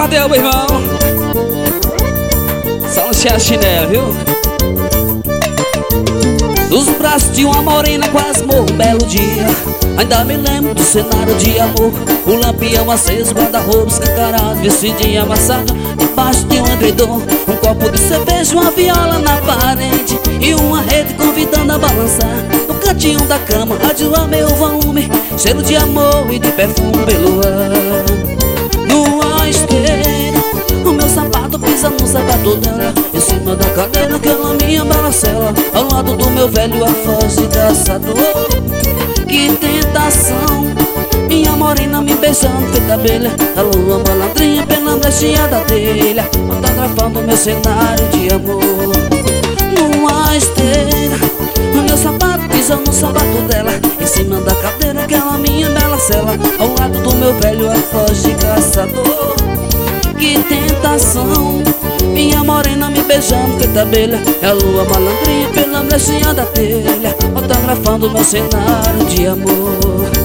Tadeu, meu irmão. Só não se a chinela, viu? Nos braços de uma morena quase morro um belo dia. Ainda me lembro do cenário de amor. O lampião aceso, guarda-roupa escancarado, vestidinho amassado debaixo de um edredom. Um copo de cerveja, uma viola na parede e uma rede convidando a balançar. No cantinho da cama, rádio a meu volume, cheiro de amor e de perfume pelo ar. Numa esteira, o meu sapato pisa no sapato dela, em cima da cadeira aquela minha balacela, ao lado do meu velho alfoz de caçador. Que tentação, minha morena me beijando feita abelha, a lua malandrinha pela brechinha da telha, fotografando meu cenário de amor. Numa esteira, o meu sapato pisa no sapato dela, em cima da cadeira aquela minha bela cela, ao lado do meu velho alfoz de caçador. Que tentação, minha morena me beijando feita abelha, é a lua malandrinha pela brechinha da telha, fotografando meu cenário de amor.